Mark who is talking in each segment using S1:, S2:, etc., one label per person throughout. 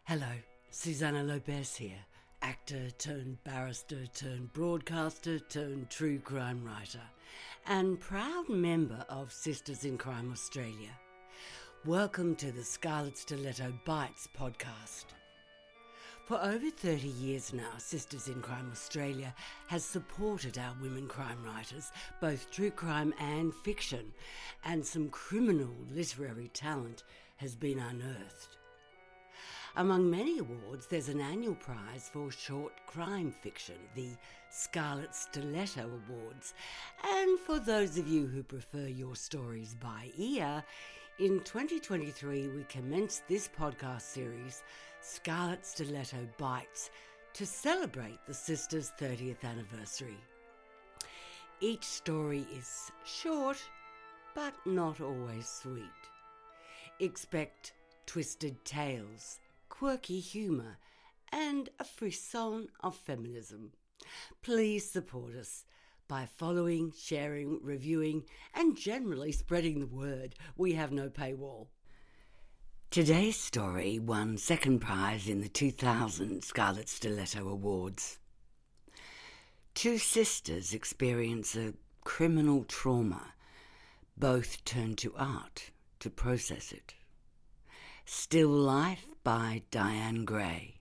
S1: Hello, Susanna Lopez here, actor turned barrister turned broadcaster turned true crime writer, and proud member of Sisters in Crime Australia. Welcome to the Scarlet Stiletto Bites podcast. For over 30 years now, Sisters in Crime Australia has supported our women crime writers, both true crime and fiction, and some criminal literary talent has been unearthed. Among many awards, there's an annual prize for short crime fiction, the Scarlet Stiletto Awards. And for those of you who prefer your stories by ear, in 2023 we commenced this podcast series, Scarlet Stiletto Bites, to celebrate the Sisters' 30th anniversary. Each story is short, but not always sweet. Expect twisted tales, quirky humour, and a frisson of feminism. Please support us by following, sharing, reviewing, and generally spreading the word. We have no paywall. Today's story won second prize in the 2000 Scarlet Stiletto Awards. Two sisters experience a criminal trauma. Both turn to art to process it. Still Life by Diane Gray.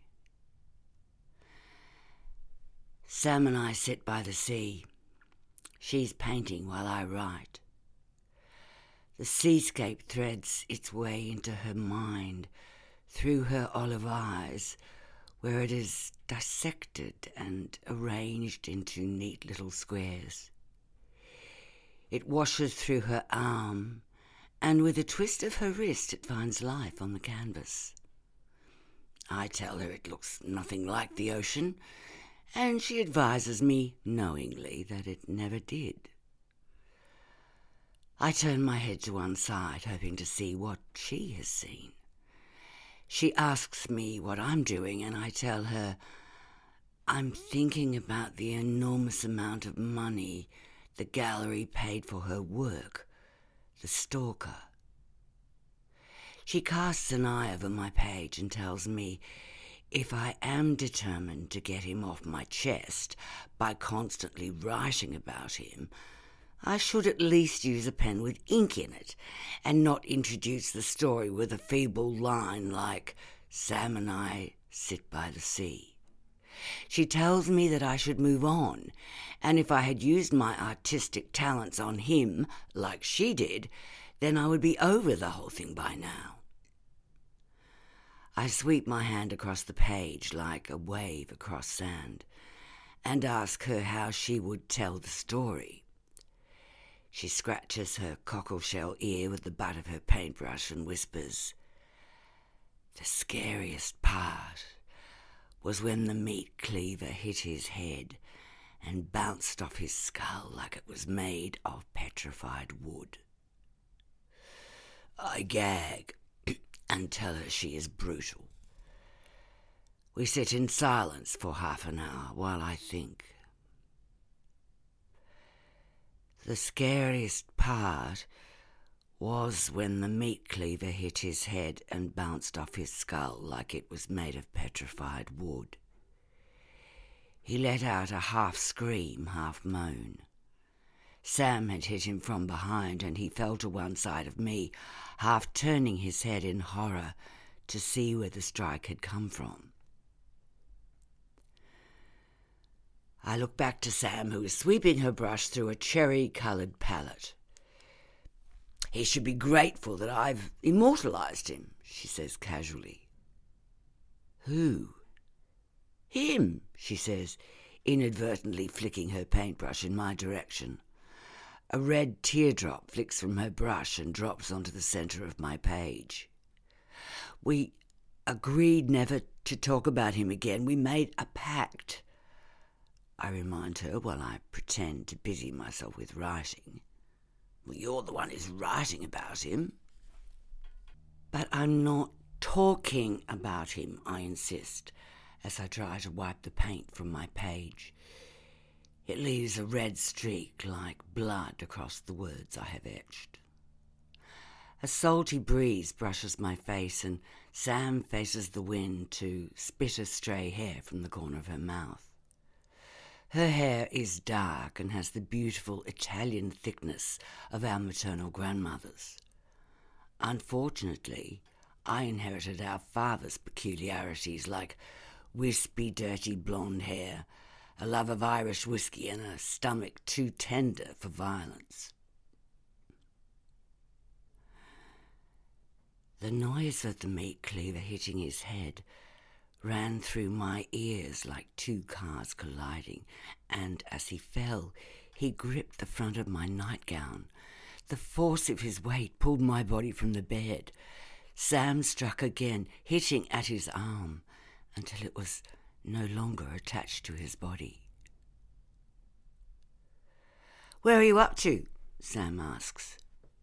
S1: Sam and I sit by the sea. She's painting while I write. The seascape threads its way into her mind through her olive eyes, where it is dissected and arranged into neat little squares. It washes through her arm, and with a twist of her wrist it finds life on the canvas. I tell her it looks nothing like the ocean, and she advises me knowingly that it never did. I turn my head to one side, hoping to see what she has seen. She asks me what I'm doing, and I tell her I'm thinking about the enormous amount of money the gallery paid for her work, The Stalker. She casts an eye over my page and tells me if I am determined to get him off my chest by constantly writing about him, I should at least use a pen with ink in it and not introduce the story with a feeble line like, Sam and I sit by the sea. She tells me that I should move on, and if I had used my artistic talents on him, like she did, then I would be over the whole thing by now. I sweep my hand across the page like a wave across sand and ask her how she would tell the story. She scratches her cockleshell ear with the butt of her paintbrush and whispers, "The scariest part was when the meat cleaver hit his head and bounced off his skull like it was made of petrified wood." I gag and tell her she is brutal. We sit in silence for half an hour while I think. The scariest part was when the meat cleaver hit his head and bounced off his skull like it was made of petrified wood. He let out a half scream, half moan. Sam had hit him from behind and he fell to one side of me, half turning his head in horror to see where the strike had come from. I look back to Sam, who is sweeping her brush through a cherry-coloured palette. "He should be grateful that I've immortalised him," she says casually. "Who?" "Him," she says, inadvertently flicking her paintbrush in my direction. A red teardrop flicks from her brush and drops onto the centre of my page. "We agreed never to talk about him again. We made a pact," I remind her while I pretend to busy myself with writing. "Well, you're the one who's writing about him." "But I'm not talking about him," I insist, as I try to wipe the paint from my page. It leaves a red streak like blood across the words I have etched. A salty breeze brushes my face and Sam faces the wind to spit a stray hair from the corner of her mouth. Her hair is dark and has the beautiful Italian thickness of our maternal grandmothers. Unfortunately, I inherited our father's peculiarities like wispy, dirty blonde hair, a love of Irish whiskey, and a stomach too tender for violence. The noise of the meat cleaver hitting his head ran through my ears like two cars colliding, and as he fell, he gripped the front of my nightgown. The force of his weight pulled my body from the bed. Sam struck again, hitting at his arm until it was no longer attached to his body. "Where are you up to?" Sam asks.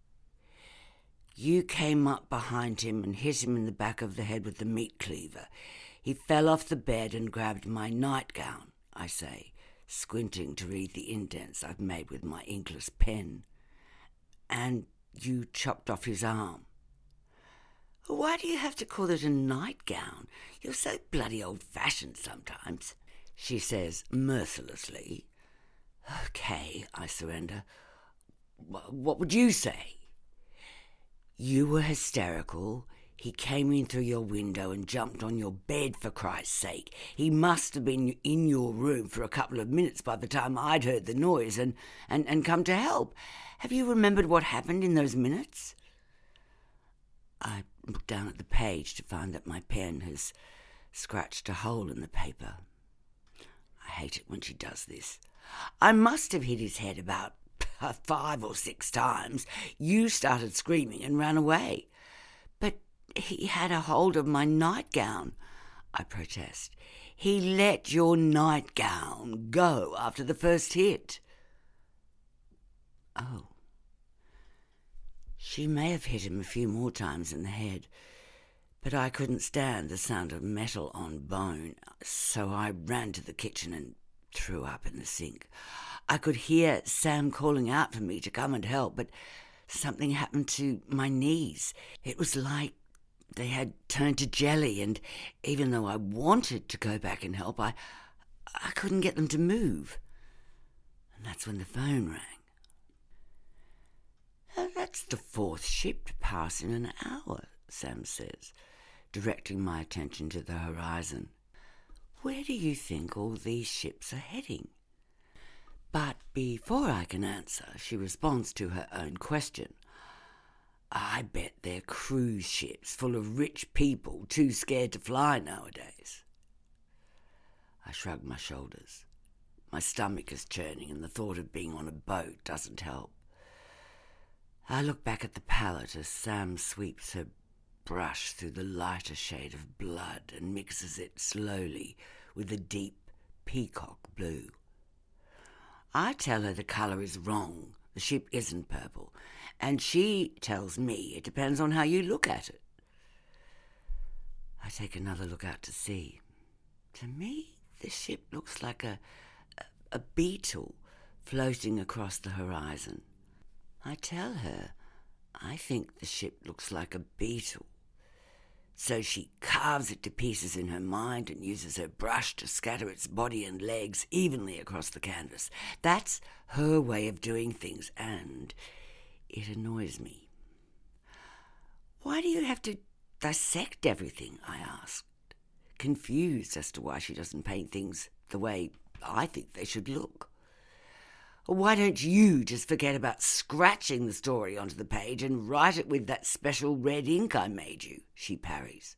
S1: "You came up behind him and hit him in the back of the head with the meat cleaver. He fell off the bed and grabbed my nightgown," I say, squinting to read the indents I've made with my inkless pen. "And you chopped off his arm." "Why do you have to call it a nightgown? You're so bloody old-fashioned sometimes," she says mercilessly. "Okay," I surrender. "What would you say?" "You were hysterical. He came in through your window and jumped on your bed, for Christ's sake. He must have been in your room for a couple of minutes by the time I'd heard the noise and come to help. Have you remembered what happened in those minutes?" I look down at the page to find that my pen has scratched a hole in the paper. I hate it when she does this. "I must have hit his head about 5 or 6 times. You started screaming and ran away." "But he had a hold of my nightgown," I protest. "He let your nightgown go after the first hit." Oh. She may have hit him a few more times in the head, but I couldn't stand the sound of metal on bone, so I ran to the kitchen and threw up in the sink. I could hear Sam calling out for me to come and help, but something happened to my knees. It was like they had turned to jelly, and even though I wanted to go back and help, I couldn't get them to move. And that's when the phone rang. "That's the 4th ship to pass in an hour," Sam says, directing my attention to the horizon. "Where do you think all these ships are heading?" But before I can answer, she responds to her own question. "I bet they're cruise ships full of rich people too scared to fly nowadays." I shrug my shoulders. My stomach is churning, and the thought of being on a boat doesn't help. I look back at the palette as Sam sweeps her brush through the lighter shade of blood and mixes it slowly with the deep peacock blue. I tell her the colour is wrong, the ship isn't purple, and she tells me it depends on how you look at it. I take another look out to sea. To me, the ship looks like a beetle floating across the horizon. I tell her I think the ship looks like a beetle. So she carves it to pieces in her mind and uses her brush to scatter its body and legs evenly across the canvas. That's her way of doing things, and it annoys me. "Why do you have to dissect everything?" I asked, confused as to why she doesn't paint things the way I think they should look. "Why don't you just forget about scratching the story onto the page and write it with that special red ink I made you?" she parries.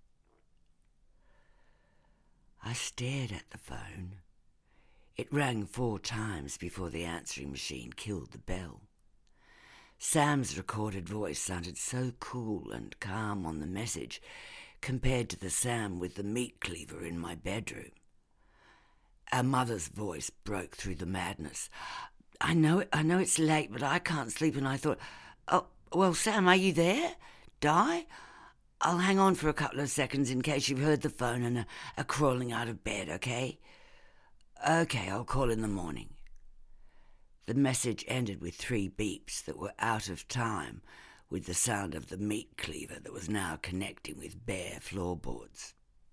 S1: I stared at the phone. It rang 4 times before the answering machine killed the bell. Sam's recorded voice sounded so cool and calm on the message compared to the Sam with the meat cleaver in my bedroom. Our mother's voice broke through the madness. I know it's late, but I can't sleep," and I thought, "Oh, well, Sam, are you there? Di? I'll hang on for a couple of seconds in case you've heard the phone and are crawling out of bed, okay?" "Okay, I'll call in the morning." The message ended with 3 beeps that were out of time, with the sound of the meat cleaver that was now connecting with bare floorboards.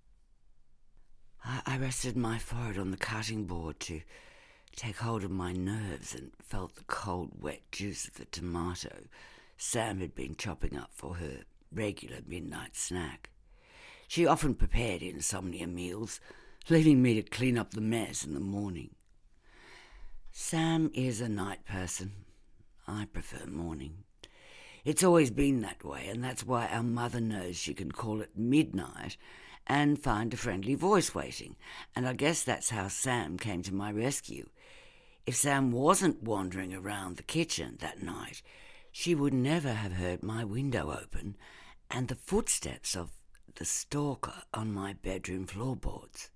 S1: I rested my forehead on the cutting board to take hold of my nerves and felt the cold, wet juice of the tomato Sam had been chopping up for her regular midnight snack. She often prepared insomnia meals, leaving me to clean up the mess in the morning. Sam is a night person. I prefer morning. It's always been that way, and that's why our mother knows she can call it midnight and find a friendly voice waiting, and I guess that's how Sam came to my rescue. If Sam wasn't wandering around the kitchen that night, she would never have heard my window open and the footsteps of the stalker on my bedroom floorboards.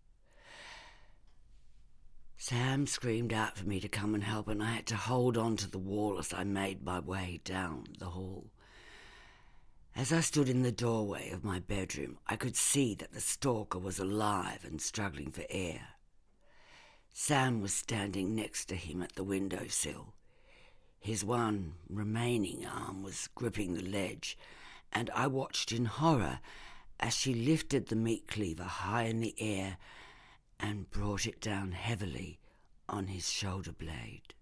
S1: Sam screamed out for me to come and help, and I had to hold on to the wall as I made my way down the hall. As I stood in the doorway of my bedroom, I could see that the stalker was alive and struggling for air. Sam was standing next to him at the windowsill. His one remaining arm was gripping the ledge, and I watched in horror as she lifted the meat cleaver high in the air and brought it down heavily on his shoulder blade.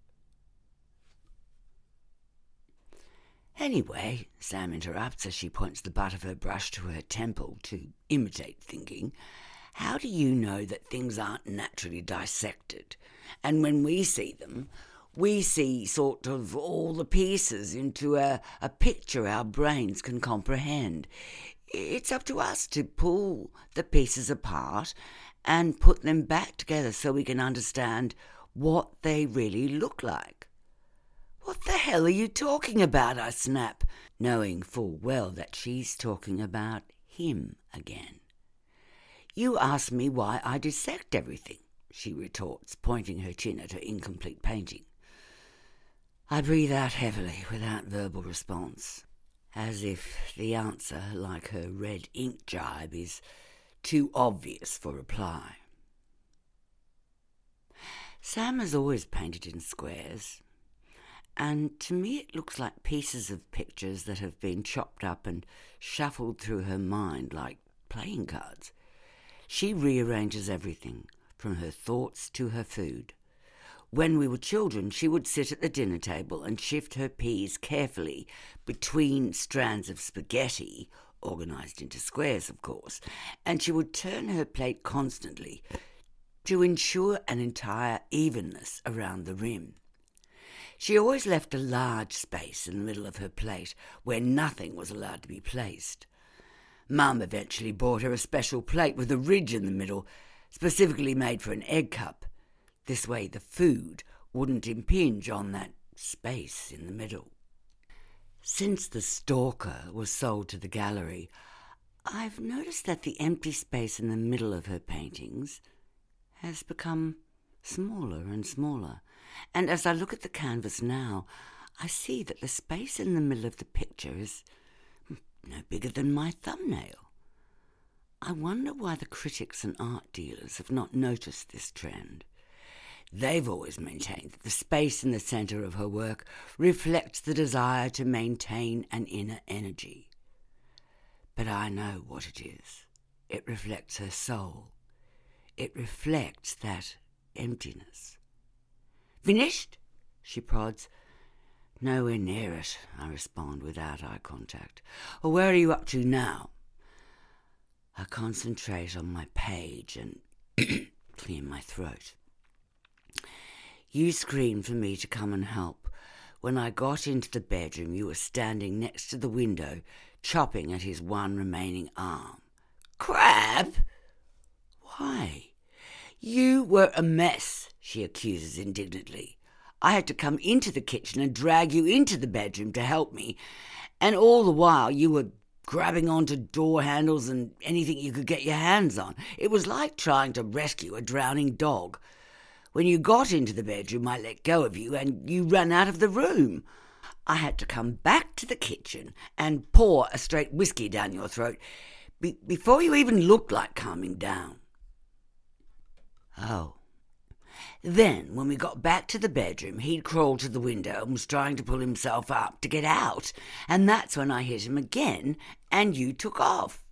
S1: Anyway, Sam interrupts as she points the butt of her brush to her temple to imitate thinking, how do you know that things aren't naturally dissected? And when we see them, we see sort of all the pieces into a picture our brains can comprehend. It's up to us to pull the pieces apart and put them back together so we can understand what they really look like. What the hell are you talking about? I snap, knowing full well that she's talking about him again. You asked me why I dissect everything, she retorts, pointing her chin at her incomplete painting. I breathe out heavily without verbal response, as if the answer, like her red ink jibe, is too obvious for reply. Sam has always painted in squares, and to me it looks like pieces of pictures that have been chopped up and shuffled through her mind like playing cards. She rearranges everything, from her thoughts to her food. When we were children, she would sit at the dinner table and shift her peas carefully between strands of spaghetti, organised into squares, of course, and she would turn her plate constantly to ensure an entire evenness around the rim. She always left a large space in the middle of her plate where nothing was allowed to be placed. Mum eventually bought her a special plate with a ridge in the middle, specifically made for an egg cup. This way the food wouldn't impinge on that space in the middle. Since The Stalker was sold to the gallery, I've noticed that the empty space in the middle of her paintings has become smaller and smaller, and as I look at the canvas now, I see that the space in the middle of the picture is no bigger than my thumbnail. I wonder why the critics and art dealers have not noticed this trend. They've always maintained that the space in the centre of her work reflects the desire to maintain an inner energy. But I know what it is. It reflects her soul. It reflects that emptiness. Finished? She prods. Nowhere near it, I respond without eye contact. Or where are you up to now? I concentrate on my page and clear my throat. You screamed for me to come and help. When I got into the bedroom, you were standing next to the window, chopping at his one remaining arm. Crab? Why? You were a mess, she accuses indignantly. I had to come into the kitchen and drag you into the bedroom to help me, and all the while you were grabbing onto door handles and anything you could get your hands on. It was like trying to rescue a drowning dog. When you got into the bedroom, I let go of you and you ran out of the room. I had to come back to the kitchen and pour a straight whiskey down your throat before you even looked like calming down. Oh,
S2: Then, when we got back to the bedroom, he'd crawled to the window and was trying to pull himself up to get out, and that's when I hit him again, and you took off."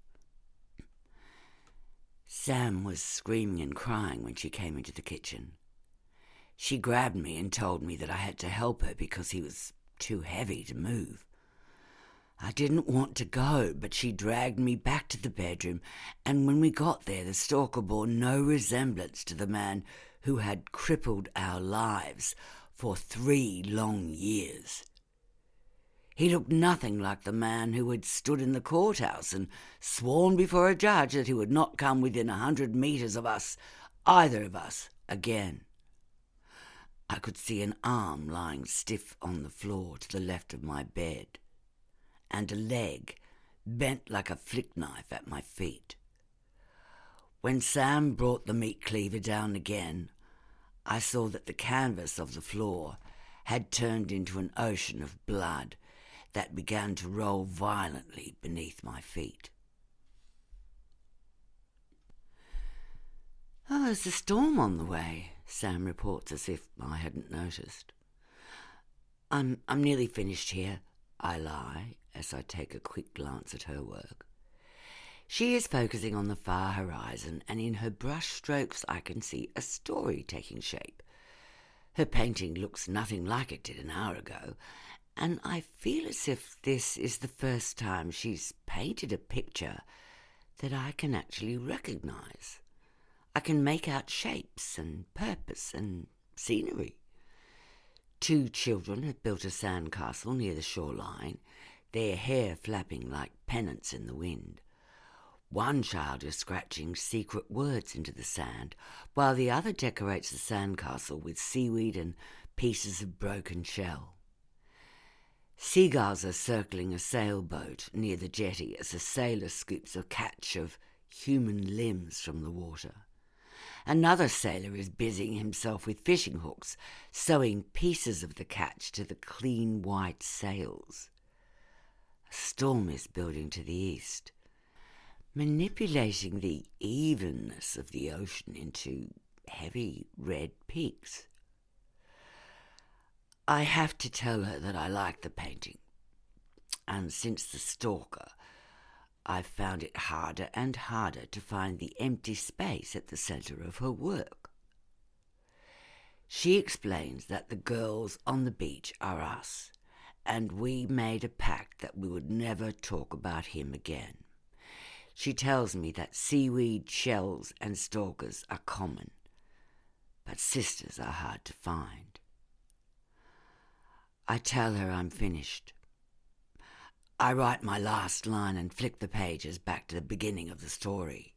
S2: Sam was screaming and crying when she came into the kitchen. She grabbed me and told me that I had to help her because he was too heavy to move. I didn't want to go, but she dragged me back to the bedroom, and when we got there, the stalker bore no resemblance to the man who had crippled our lives for 3 long years. He looked nothing like the man who had stood in the courthouse and sworn before a judge that he would not come within 100 meters of us, either of us, again. I could see an arm lying stiff on the floor to the left of my bed, and a leg bent like a flick knife at my feet. When Sam brought the meat cleaver down again, I saw that the canvas of the floor had turned into an ocean of blood that began to roll violently beneath my feet. "Oh, there's a storm on the way," Sam reports as if I hadn't noticed. I'm nearly finished here," I lie as I take a quick glance at her work. She is focusing on the far horizon, and in her brush strokes I can see a story taking shape. Her painting looks nothing like it did an hour ago, and I feel as if this is the first time she's painted a picture that I can actually recognise. I can make out shapes and purpose and scenery. 2 children have built a sandcastle near the shoreline, their hair flapping like pennants in the wind. One child is scratching secret words into the sand, while the other decorates the sandcastle with seaweed and pieces of broken shell. Seagulls are circling a sailboat near the jetty as a sailor scoops a catch of human limbs from the water. Another sailor is busying himself with fishing hooks, sewing pieces of the catch to the clean white sails. A storm is building to the east, manipulating the evenness of the ocean into heavy red peaks. I have to tell her that I like the painting, and since the stalker, I've found it harder and harder to find the empty space at the centre of her work. She explains that the girls on the beach are us, and we made a pact that we would never talk about him again. She tells me that seaweed, shells and stalkers are common, but sisters are hard to find. I tell her I'm finished. I write my last line and flick the pages back to the beginning of the story.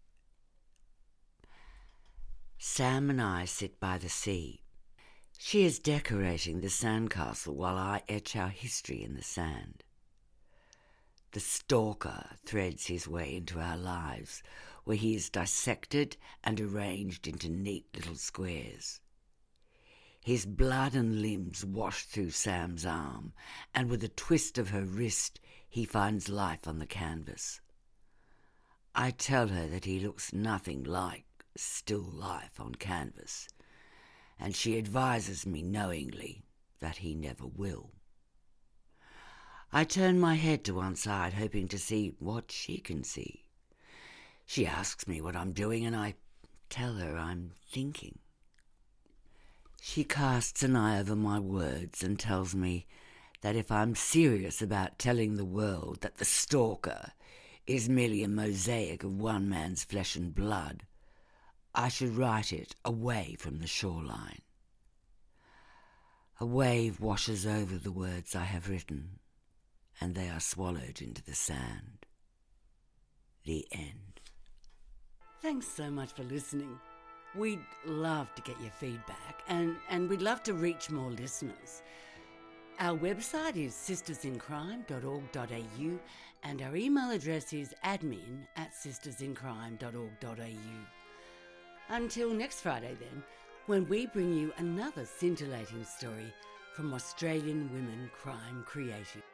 S2: Sam and I sit by the sea. She is decorating the sandcastle while I etch our history in the sand. The stalker threads his way into our lives, where he is dissected and arranged into neat little squares. His blood and limbs wash through Sam's arm, and with a twist of her wrist, he finds life on the canvas. I tell her that he looks nothing like still life on canvas, and she advises me knowingly that he never will. I turn my head to one side, hoping to see what she can see. She asks me what I'm doing, and I tell her I'm thinking. She casts an eye over my words and tells me that if I'm serious about telling the world that the stalker is merely a mosaic of one man's flesh and blood, I should write it away from the shoreline. A wave washes over the words I have written, and they are swallowed into the sand. The end.
S1: Thanks so much for listening. We'd love to get your feedback, and we'd love to reach more listeners. Our website is sistersincrime.org.au, and our email address is admin@sistersincrime.org.au. Until next Friday then, when we bring you another scintillating story from Australian women crime creative.